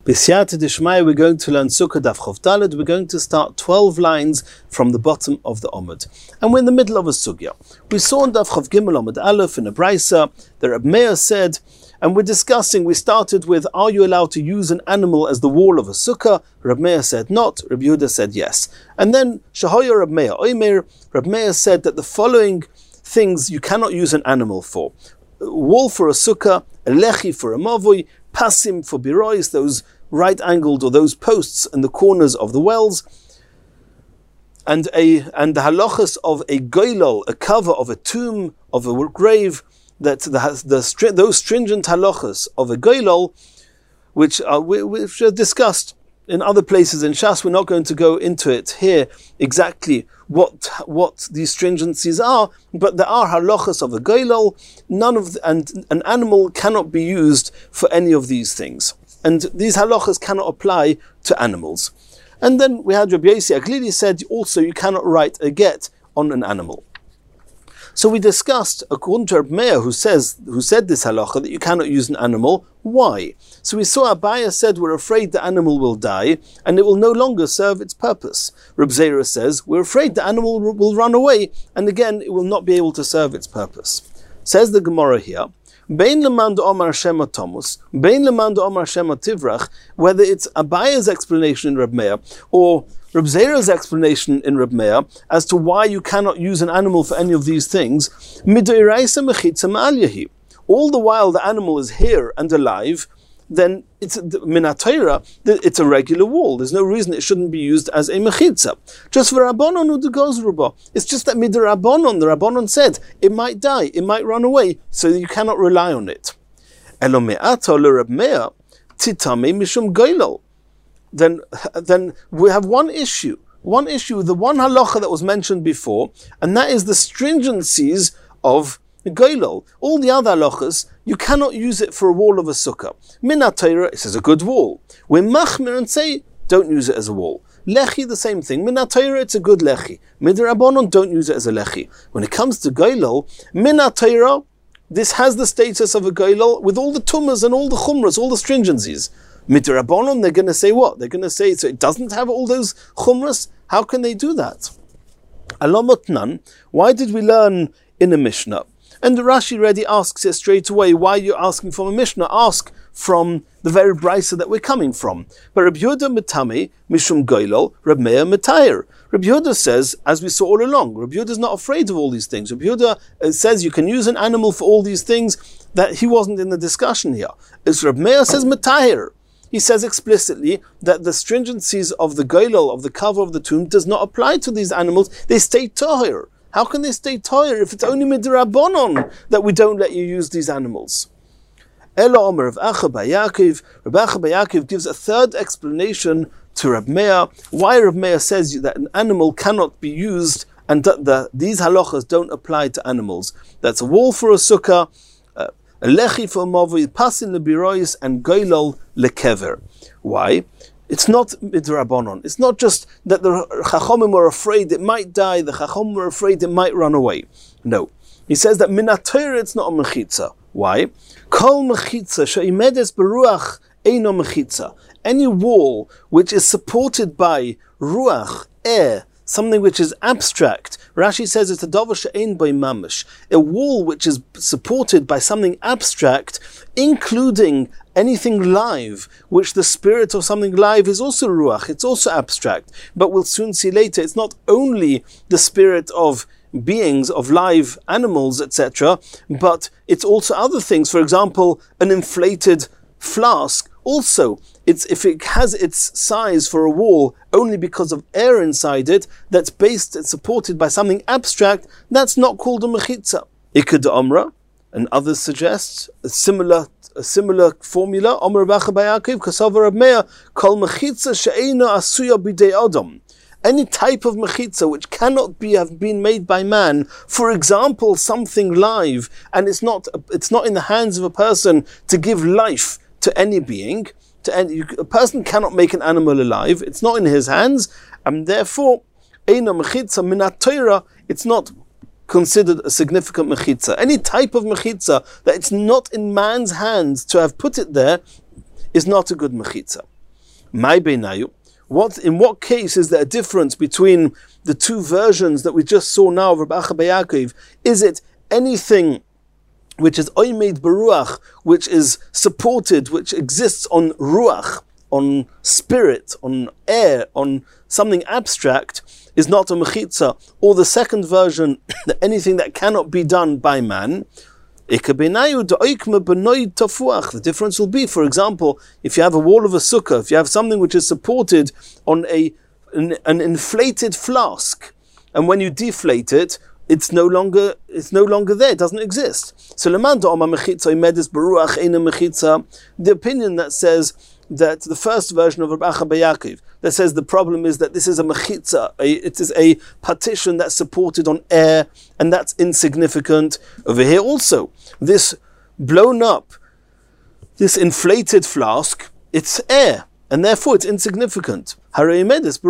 B'siyata d'shmaya, we're going to learn Sukkah Daf Chof Daled. We're going to start 12 lines from the bottom of the Omud. And we're in the middle of a sugya. We saw in Daf Chof Gimel Omud Aleph in a Braisa that Reb Meir said, and we're discussing, we started with, are you allowed to use an animal as the wall of a sukkah? Reb Meir said not, Reb Yehuda said yes. And then, Shahoya Reb Meir, Oimer, Reb Meir said that the following things you cannot use an animal for. A wall for a sukkah, a lechi for a mavui, pasim for birois, those right-angled or those posts in the corners of the wells, and the halachas of a goylol, a cover of a tomb, of a grave, that those stringent halachas of a goylol, which are discussed in other places in Shas. We're not going to go into it here exactly what these stringencies are, but there are halachas of a goylol. And an animal cannot be used for any of these things, and these halachas cannot apply to animals. And then we had Rabbi Yossi Aglili said also you cannot write a get on an animal. So we discussed, according to Reb Meir, who said this halacha, that you cannot use an animal. Why? So we saw Abaya said we're afraid the animal will die and it will no longer serve its purpose. Reb Zera says we're afraid the animal will run away and again it will not be able to serve its purpose. Says the Gemara here, Bein leman omar shema tomus, bein leman omar shema tivrach, whether it's Abaya's explanation in Reb Meir or Reb Zera's explanation in Reb Meir as to why you cannot use an animal for any of these things, all the while the animal is here and alive, then it's minatayra, it's a regular wall. There's no reason it shouldn't be used as a mechitza. Just for Rabbanon udegozruba. It's just that mid Rabbanon, the Rabbanon said it might die, it might run away, so you cannot rely on it. Elo me'ata le Reb Meir titame mishum goylol. Then we have one issue, the one halacha that was mentioned before, and that is the stringencies of goylol. All the other halachas, you cannot use it for a wall of a sukkah. Minat Torah, it says a good wall. We're machmir and say, don't use it as a wall. Lechi, the same thing. Minat Torah, it's a good lechi. Midrabanon, don't use it as a lechi. When it comes to goylol, Minat Torah, this has the status of a goylol with all the tumas and all the chumras, all the stringencies. Midrabanon, they're going to say what? They're going to say, so it doesn't have all those chumras? How can they do that? Alamotnan, why did we learn in a Mishnah? And Rashi already asks it straight away, why are you asking from a Mishnah? Ask from the very brisa that we're coming from. But Reb Yehuda metame, mishum goylol, Reb Meir metayr. Reb Yehuda says, as we saw all along, Reb Yehuda is not afraid of all these things. Reb Yehuda says you can use an animal for all these things, that he wasn't in the discussion here. As Reb Meir says metayr. He says explicitly that the stringencies of the goylol, of the cover of the tomb, does not apply to these animals. They stay tahir. How can they stay tahir if it's only midrabanon that we don't let you use these animals? Ela Omer of Acha Bar Yaakov. Reb Acha Bar Yaakov gives a third explanation to Reb Meir, why Reb Meir says that an animal cannot be used and that these halachas don't apply to animals. That's a wall for a sukkah, a lechi for a mavui, pasin lebirois, and goylol lekever. Why? It's not midrabanon. It's not just that the chachomim were afraid it might die, the chachomim were afraid it might run away. No. He says that minatayr it's not a mechitza. Why? Kol mechitza she'imedes beruach eino mechitza. Any wall which is supported by ruach, air, something which is abstract. Rashi says it's a davar she'ein by mamish, a wall which is supported by something abstract, including anything live, which the spirit of something live is also ruach, it's also abstract. But we'll soon see later, it's not only the spirit of beings, of live animals, etc., but it's also other things. For example, an inflated flask. Also, if it has its size for a wall only because of air inside it, that's supported by something abstract, that's not called a mechitza. Ikad Omra, and others suggest a similar formula. Omer Reb Acha Bar Yaakov, Kasavar Reb Meir, Kol mechitza she'eina asuya bidei adam. Any type of mechitza which cannot have been made by man, for example, something live, and it's not in the hands of a person to give life to any being. A person cannot make an animal alive. It's not in his hands, and therefore, eina mechitza minat Torah. It's not considered a significant mechitza. Any type of mechitza that it's not in man's hands to have put it there is not a good mechitza. My beinayu. In what case is there a difference between the two versions that we just saw now of Rabbi Acha bar Yaakov? Is it anything which is oimed beruach, which is supported, which exists on ruach, on spirit, on air, on something abstract, is not a mechitza, or the second version, that anything that cannot be done by man? The difference will be, for example, if you have a wall of a sukkah, if you have something which is supported on an inflated flask, and when you deflate it, it's no longer there, it doesn't exist. So the opinion that says that the first version of Rabbi Acha bar Yaakov, that says the problem is that this is a mechitza, it is a partition that's supported on air, and that's insignificant. Over here also, this blown up, this inflated flask, it's air, and therefore it's insignificant. The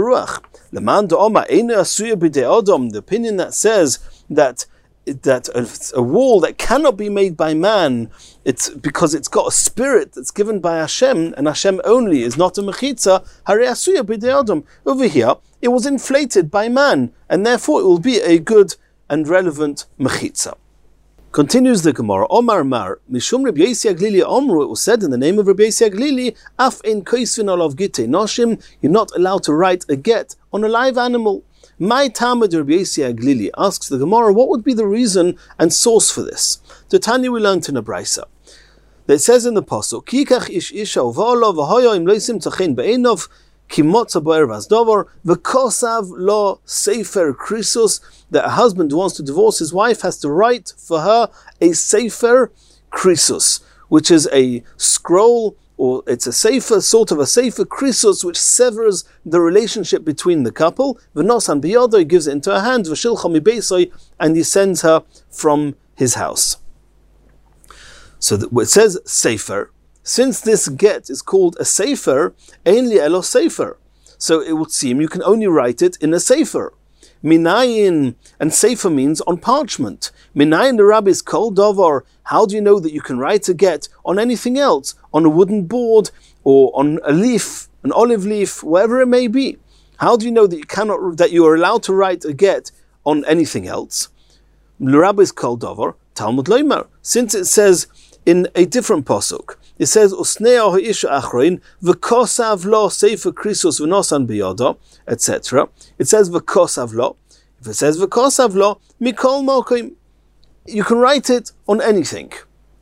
opinion that says that a wall that cannot be made by man, it's because it's got a spirit that's given by Hashem, and Hashem only, is not a mechitza. Over here, it was inflated by man, and therefore it will be a good and relevant mechitza. Continues the Gemara, Omar Mar, Mishum Rabbi Yossi Aglili Omru, it was said in the name of Rabbi Yossi Aglili, Af ein koisvin olav gite noshim, you're not allowed to write a get on a live animal. My Talmud Rabbi Yossi Aglili asks the Gemara, what would be the reason and source for this? The Tanya we learned in a Brisa. It says in the Pasuk, Kikach ish isha uvalo v'hoyo im loisim tachin be'enov kimotza bo'er v'azdover v'kosav lo sefer krisus, that a husband who wants to divorce his wife has to write for her a sefer krisus, which is a scroll, or it's a sefer, sort of a sefer krisus, which severs the relationship between the couple. V'nosan biyodo, he gives it into her hand, v'shilcha mi beisoi, and he sends her from his house. So it says sefer. Since this get is called a sefer, ein li elo sefer, so it would seem you can only write it in a sefer. Minayin, and sefer means on parchment. Minayin the rabbis kol davar. How do you know that you can write a get on anything else? On a wooden board, or on a leaf, an olive leaf, wherever it may be. How do you know that you are allowed to write a get on anything else? The rabbis kol davar, Talmud loymar. Since it says in a different pasuk, it says usnei ha'isha achrein v'kosav lo sefer krisus v'nosan biyodo, etc. It says v'kosav lo. If it says v'kosav lo, mikol mokim, you can write it on anything.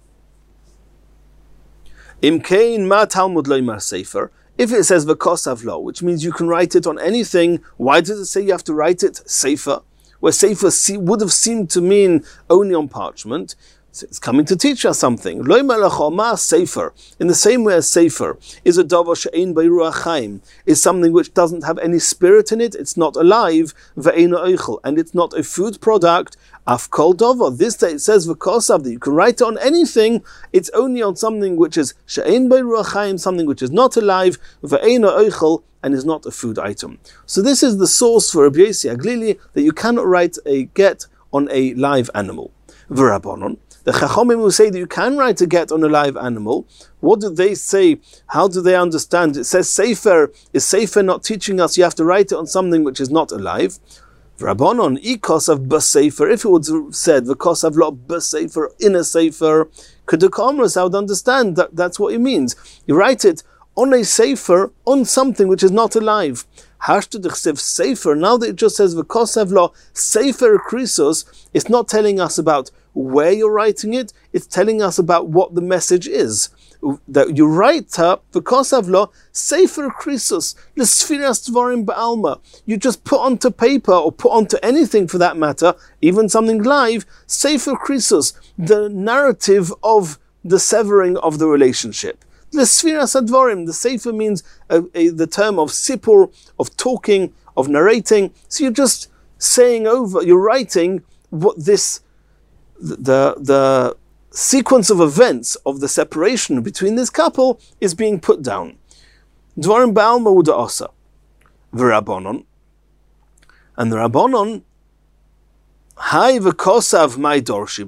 Imkein ma Talmud loymar sefer. If it says v'kosav lo, which means you can write it on anything, why does it say you have to write it sefer? Where sefer would have seemed to mean only on parchment. It's coming to teach us something. Lo malachoma sefer, in the same way as sefer is a davar she'ein b'ruach chaim, is something which doesn't have any spirit in it. It's not alive. Ve'ein oichel, and it's not a food product. Af kol davar. This day it says v'kosav, that you can write it on anything. It's only on something which is she'ein b'ruach chaim, something which is not alive. Ve'ein oichel, and is not a food item. So this is the source for Rabbi Yossi Aglili, that you cannot write a get on a live animal. V'rabbanon, the Chachomim who say that you can write a get on a live animal, what do they say? How do they understand? It says sefer. Is sefer not teaching us you have to write it on something which is not alive? Rabbanon, ikosav b'sefer. If it would have said v'kosav lo b'sefer, in a sefer, kedukamras, I would understand that that's what it means. You write it on a sefer, on something which is not alive. Hashtag sefer. Now that it just says v'kosav lo sefer krisos, it's not telling us about where you're writing it, it's telling us about what the message is. That you write v'kosav lo sefer krisos l'sfiras dvarim ba'alma. You just put onto paper, or put onto anything for that matter, even something live, sefer krisos, the narrative of the severing of the relationship. L'sfiras advarim, the sefer means the term of sipur, of talking, of narrating. So you're just saying over, you're writing what this, the sequence of events of the separation between this couple is being put down. Dvarim ba'alma uda'asa. V'rabbanon. And the Rabbanon, hai v'kosav mai dorshibei.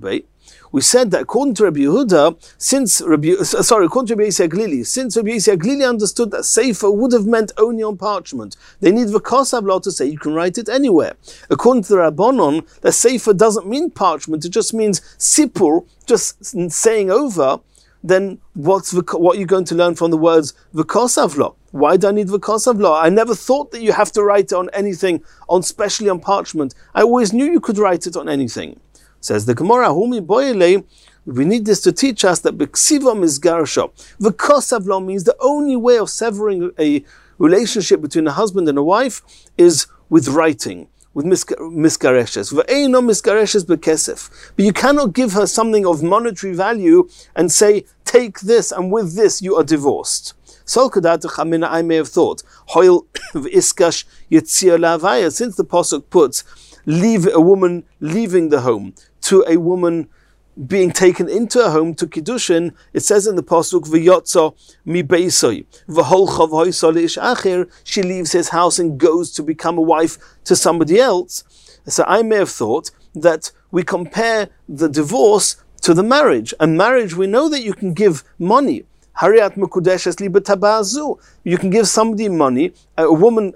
We said that according to Rabbi Yehuda, according to Rabbi Yossi Aglili, since Rabbi Yossi Aglili understood that sefer would have meant only on parchment, they need v'kosav lo to say you can write it anywhere. According to the Rabbanon, the sefer doesn't mean parchment; it just means sipur, just saying over. Then what are you going to learn from the words v'kosav lo? Why do I need v'kosav lo? I never thought that you have to write it on anything, especially on parchment. I always knew you could write it on anything. Says the Gemara, Humi boyle, we need this to teach us that b'ksiva misgarsha. V'kosav lo means the only way of severing a relationship between a husband and a wife is with writing, with miskareshes. V'eino miskareshes b'kesef. But you cannot give her something of monetary value and say, take this, and with this you are divorced. Sol kadatach, I may have thought, hoil v'iskash yitzia la'avaya, since the pasuk puts leave a woman leaving the home to a woman being taken into a home to kiddushin, it says in the pasuk v'yotzo mi beisoi v'holcha v'hoisol ish acher, she leaves his house and goes to become a wife to somebody else. So I may have thought that we compare the divorce to the marriage. And marriage, we know that you can give money. Hariat mekudeshes li b'tabazu. You can give somebody money. A woman,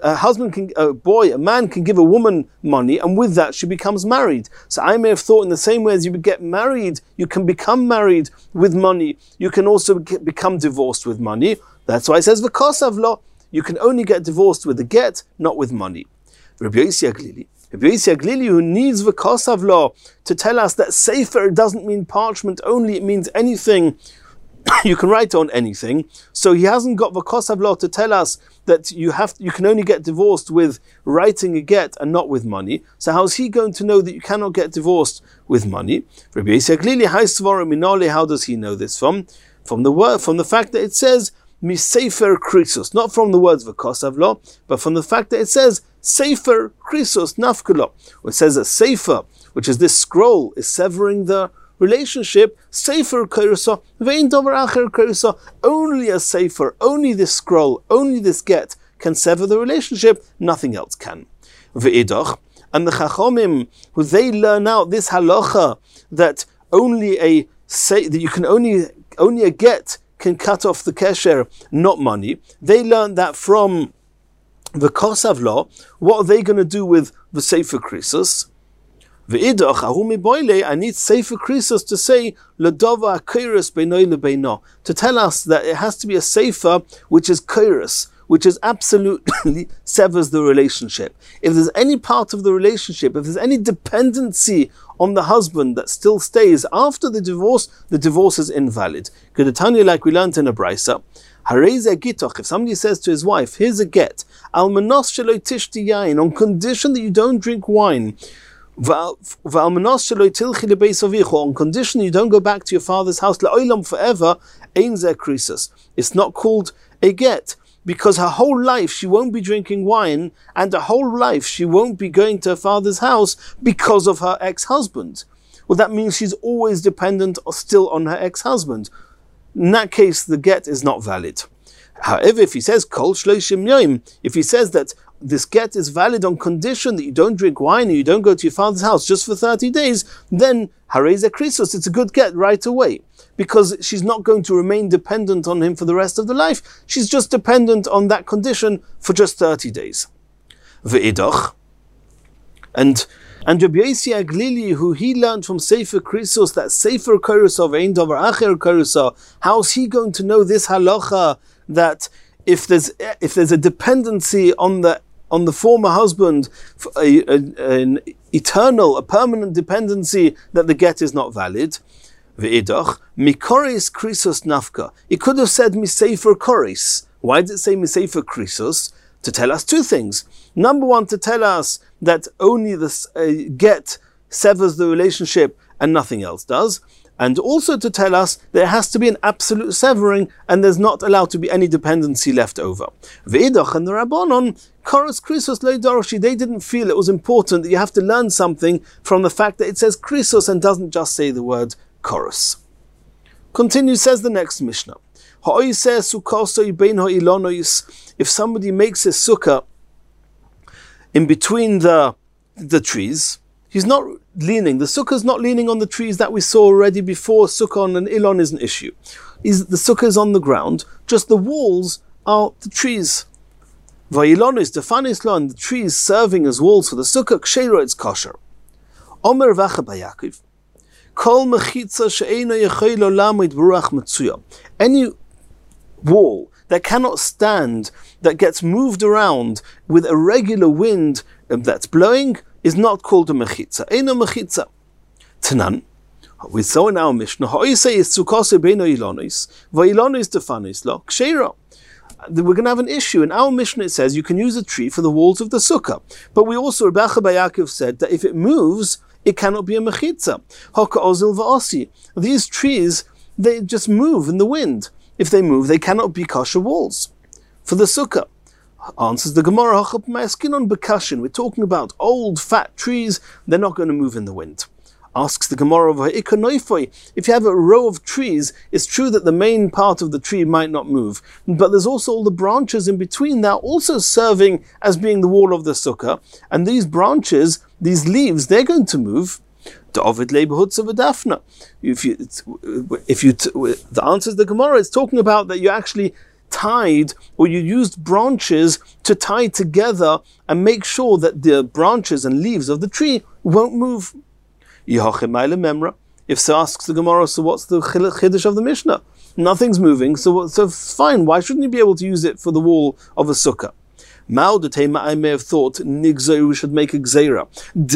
a man can give a woman money, and with that she becomes married. So I may have thought, in the same way as you get married, you can become married with money. You can also become divorced with money. That's why it says v'kosav lo. You can only get divorced with a get, not with money. Rabbi Yossi Aglili, who needs v'kosav lo to tell us that sefer doesn't mean parchment only; it means anything. You can write on anything. So he hasn't got v'kosav lo to tell us that you can only get divorced with writing a get and not with money. So how's he going to know that you cannot get divorced with money? Rabbi Yossi Aglili, how does he know this from? From the fact that it says misefer krisus, not from the words v'kosav lo, but from the fact that it says sefer krisus nafkulo. It says a sefer, which is this scroll, is severing the relationship. Sefer korusa, vein dover acher korusa. Only a sefer, only this scroll, only this get can sever the relationship. Nothing else can. Ve'idach, and the chachomim, who they learn out this halacha that that you can only a get can cut off the kesher, not money. They learn that from the kosav lo. What are they going to do with the sefer krisus? V'idach ahumi boile, I need sefer krisus to say ledova kairos beinoi lebeino, to tell us that it has to be a sefer which is kairos, which is absolutely severs the relationship. If there's any part of the relationship, if there's any dependency on the husband that still stays after the divorce is invalid. Kedetanya, like we learned in a brisa, hareze gitoch, if somebody says to his wife, here's a get, al manos shelo tishti yain, on condition that you don't drink wine, on condition you don't go back to your father's house forever, it's not called a get, because her whole life she won't be drinking wine, and her whole life she won't be going to her father's house because of her ex-husband. Well, that means she's always dependent still on her ex-husband. In that case, the get is not valid. However, if he says kol shloshim yom, if he says that this get is valid on condition that you don't drink wine and you don't go to your father's house just for 30 days, then hareze krisus, it's a good get right away. Because she's not going to remain dependent on him for the rest of the life. She's just dependent on that condition for just 30 days. Ve'idach. And Rabbi Yossi Aglili, who he learned from Sefer Krisus, that Sefer Korusa ve'ein davar acher korusa, how's he going to know this halacha that if there's a dependency on the former husband, an eternal, a permanent dependency, that the get is not valid? Ve'idach, mikoris krisus nafka. It could have said misefer koris. Why did it say misefer krisus? To tell us two things. Number one, to tell us that only the get severs the relationship and nothing else does. And also to tell us there has to be an absolute severing and there's not allowed to be any dependency left over. Ve'idach and the Rabbanon, koros krisus lo doroshi, they didn't feel it was important that you have to learn something from the fact that it says krisus and doesn't just say the word koros. Continue, says the next Mishnah. If somebody makes a sukkah in between the trees, he's not leaning. The sukkah is not leaning on the trees that we saw already before. Sukkah and Ilon is an issue. The sukkah is on the ground. Just the walls are the trees. Va'ilon is defanis lo, and the trees serving as walls for the sukkah. Ksheira, it's kosher. Omer vacha Yaakov. Kol mechitza she'eino yechol lamid b'ruach matzuya. Any wall that cannot stand, that gets moved around with a regular wind that's blowing, is not called a mechitza. Eino mechitza. Tanan. We saw in our Mishnah, ha'isei is tzukase beino ilonis, va'ilonis defanis lo, ksheira. We're going to have an issue. In our Mishnah it says you can use a tree for the walls of the sukkah. But we also, Rabbi Yaakov said that if it moves, it cannot be a mechitza. Hoka ozil va'asi. These trees, they just move in the wind. If they move, they cannot be kosher walls for the sukkah. Answers the Gemara, we're talking about old, fat trees, they're not going to move in the wind. Asks the Gemara, if you have a row of trees, it's true that the main part of the tree might not move, but there's also all the branches in between that are also serving as being the wall of the sukkah, and these branches, these leaves, they're going to move. The answer is the Gemara, it's talking about that you actually tied, or you used branches to tie together and make sure that the branches and leaves of the tree won't move. If so, asks the Gemara, so what's the chiddush of the Mishnah? Nothing's moving, so fine, why shouldn't you be able to use it for the wall of a sukkah? I may have thought we should make a gzeira.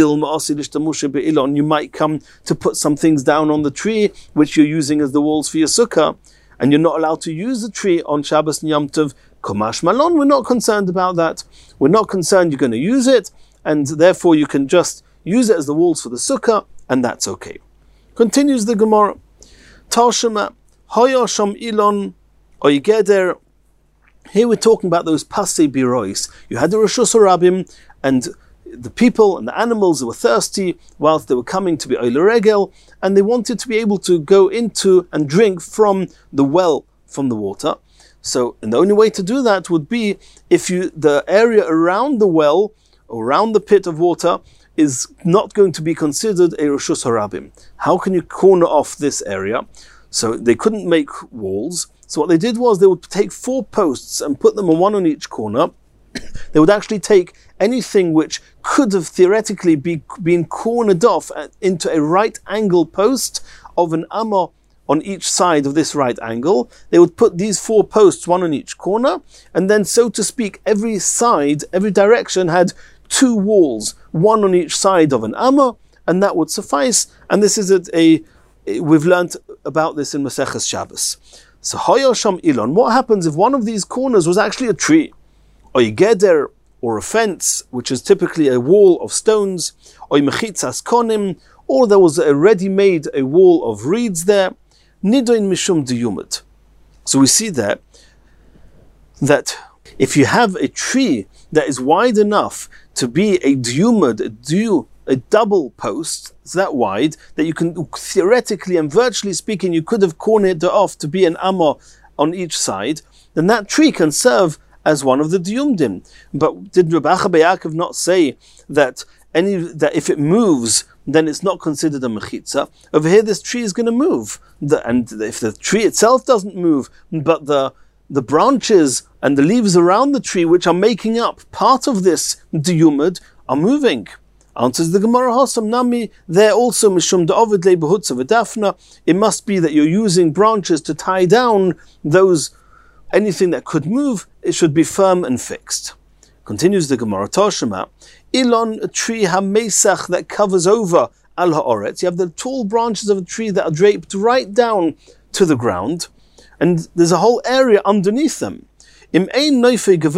You might come to put some things down on the tree which you're using as the walls for your sukkah, and you're not allowed to use the tree on Shabbos and Yom Tov. Komash malon, we're not concerned about that. We're not concerned you're going to use it, and therefore you can just use it as the walls for the sukkah, and that's okay. Continues the Gemara. Tashema, Hayasham Ilon, Oygeder. Here we're talking about those pasei birois. You had the Rishus Harabim, and the people and the animals were thirsty whilst they were coming to be Oile Regel, and they wanted to be able to go into and drink from the well, from the water. So, and the only way to do that would be if the area around the well, or around the pit of water, is not going to be considered a Rishus Harabim. How can you corner off this area? So they couldn't make walls. So what they did was they would take 4 posts and put them one on each corner. They would actually take anything which could have theoretically been cornered off into a right angle post of an amma on each side of this right angle. They would put these 4 posts, one on each corner, and then, so to speak, every side, every direction had 2 walls, one on each side of an amma, and that would suffice. And this is we've learnt about this in Maseches Shabbos. So Hayasham Ilon, what happens if one of these corners was actually a tree, or a geder, or a fence, which is typically a wall of stones, or mechitzas konim, or there was a wall of reeds there, nidoin mishum diyumad. So we see there that if you have a tree that is wide enough to be a diyumad, a double post, it's that wide, that you can theoretically and virtually speaking, you could have cornered it off to be an amma on each side, then that tree can serve as one of the diyumdim. But did Rabbi Yaakov not say that if it moves, then it's not considered a mechitza? Over here, this tree is going to move. And if the tree itself doesn't move, but the branches and the leaves around the tree, which are making up part of this diyumad, are moving. Answers the Gemara, Hasam Nami, there also mishum da'ovid le behutza v'dafna. It must be that you're using branches to tie down anything that could move. It should be firm and fixed. Continues the Gemara, Tashema, Ilon, a tree hamesach that covers over al ha'oretz. You have the tall branches of a tree that are draped right down to the ground, and there's a whole area underneath them. Let's say you're in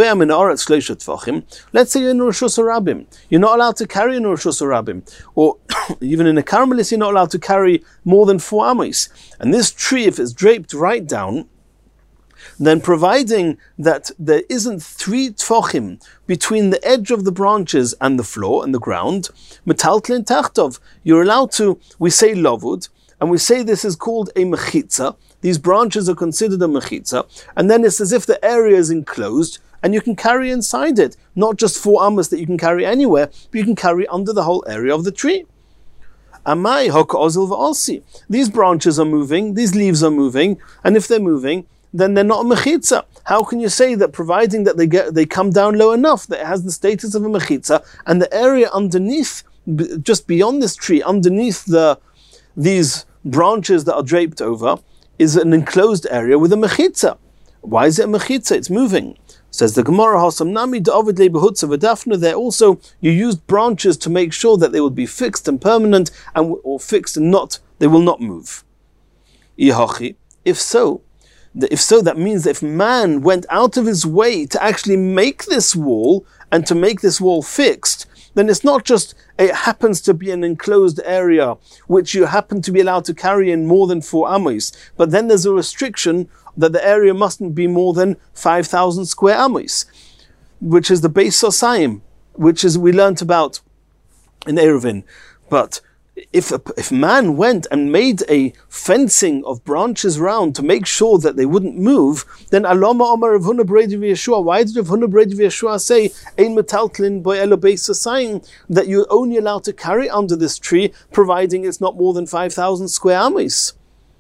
Rishus Harabim. You're not allowed to carry in Rishus Harabim. Or even in a Carmelis, you're not allowed to carry more than 4 amis. And this tree, if it's draped right down, then providing that there isn't 3 tfochim between the edge of the branches and the floor and the ground, metaltlin tachtov, you're allowed to, we say lavud, and we say this is called a mechitza. These branches are considered a mechitza, and then it's as if the area is enclosed, and you can carry inside it, not just 4 amos that you can carry anywhere, but you can carry under the whole area of the tree. Amai hoka ozil v'osi. These branches are moving, these leaves are moving, and if they're moving, then they're not a mechitza. How can you say that, providing that they come down low enough, that it has the status of a mechitza, and the area underneath, just beyond this tree, underneath these branches that are draped over, is an enclosed area with a mechitza? Why is it a mechitza? It's moving. Says the Gemara, there also you used branches to make sure that they would be fixed and permanent, or fixed and they will not move. If so, that means that if man went out of his way to actually make this wall and to make this wall fixed, then it's not just it happens to be an enclosed area which you happen to be allowed to carry in more than 4 amos, but then there's a restriction that the area mustn't be more than 5,000 square amos, which is the Beis Sosayim, which is we learnt about in Eruvin. But if man went and made a fencing of branches round to make sure that they wouldn't move, then Aloma Omar Rav Huna Brei Yeshua, why did Rav Huna Brei Yeshua say Ein metaltlin bo elo beis sosayim, that you're only allowed to carry under this tree providing it's not more than 5,000 square amos?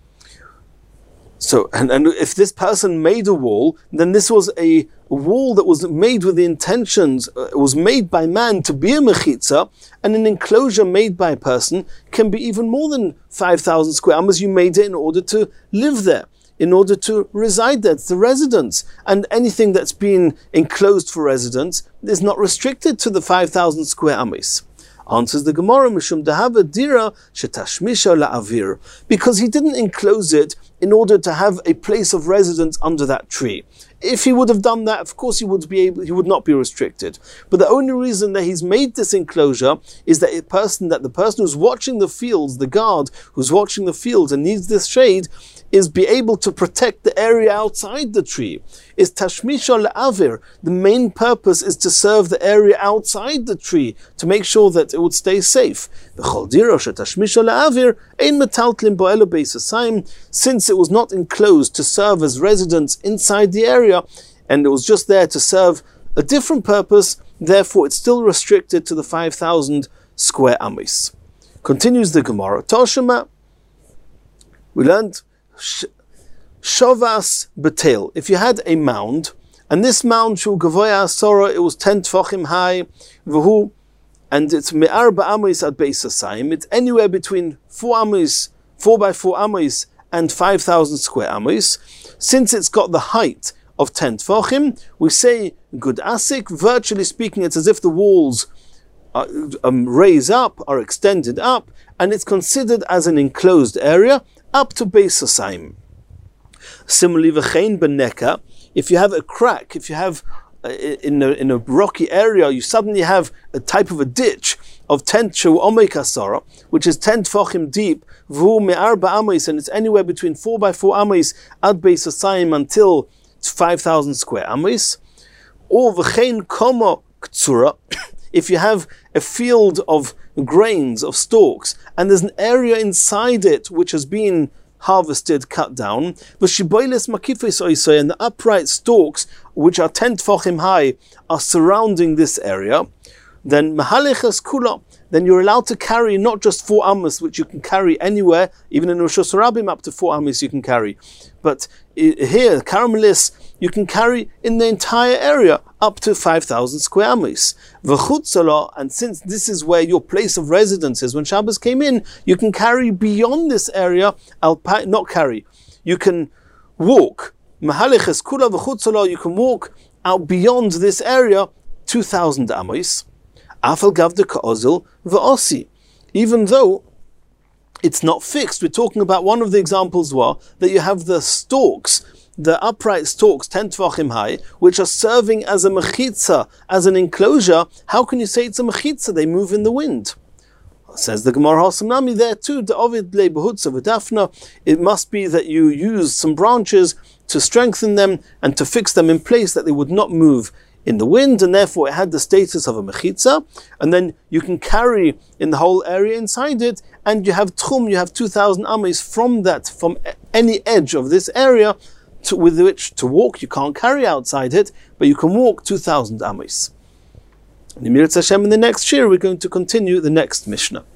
So, and if this person made a wall, then this was a wall that was made with the intentions, it was made by man to be a mechitza, and an enclosure made by a person can be even more than 5,000 square amos. You made it in order to live there, in order to reside there. It's the residence. And anything that's been enclosed for residence is not restricted to the 5,000 square amos. Answers the Gemara, Mishum dehava dira shetashmisha la'avir, because he didn't enclose it in order to have a place of residence under that tree. If he would have done that, of course he would not be restricted. But the only reason that he's made this enclosure is that the person who's watching the fields, the guard who's watching the fields and needs this shade, is be able to protect the area outside the tree. Is tashmisha le'avir. The main purpose is to serve the area outside the tree, to make sure that it would stay safe. Since it was not enclosed to serve as residence inside the area, and it was just there to serve a different purpose, therefore it's still restricted to the 5,000 square amos. Continues the Gemara. Toshima, we learned Shavas Betel. If you had a mound, and this mound, Shu Gavoya Asora, it was 10 tfachim high, V'hu, and it's me'arba amos at Beis Sosayim. It's anywhere between 4 by 4 amos and 5,000 square amos. Since it's got the height of 10 tfachim, we say good asik. Virtually speaking, it's as if the walls raise up, are extended up, and it's considered as an enclosed area up to Beis Sosayim. Similarly, v'chein beneka, if you have a crack, if you have in a rocky area, you suddenly have a type of a ditch of 10 omek asara, which is 10 tfachim deep, v'hu me'arba amos, and it's anywhere between 4 by 4 amos ad Beis Sosayim until 5,000 square amos. Or v'chein koma ktsura, if you have a field of grains, of stalks, and there's an area inside it which has been harvested, cut down, and the upright stalks, which are 10 tfachim high, are surrounding this area, then then you're allowed to carry not just 4 amos, which you can carry anywhere, even in Rosh Hashanah up to 4 amos you can carry, but here, Caramelis, you can carry in the entire area up to 5,000 square amos. And since this is where your place of residence is, when Shabbos came in, you can carry beyond this area, not carry, you can walk. You can walk out beyond this area, 2,000 amos. Even though it's not fixed. We're talking about one of the examples that you have the stalks, the upright stalks, 10 tfachim high, which are serving as a mechitza, as an enclosure. How can you say it's a mechitza? They move in the wind. Says the Gemara Hasamnami there too, it must be that you use some branches to strengthen them and to fix them in place that they would not move in the wind, and therefore it had the status of a mechitza, and then you can carry in the whole area inside it, and you have tchum, you have 2,000 amos from any edge of this area with which to walk. You can't carry outside it, but you can walk 2,000 amos. In the Mirz Hashem, in the next year, we're going to continue the next Mishnah.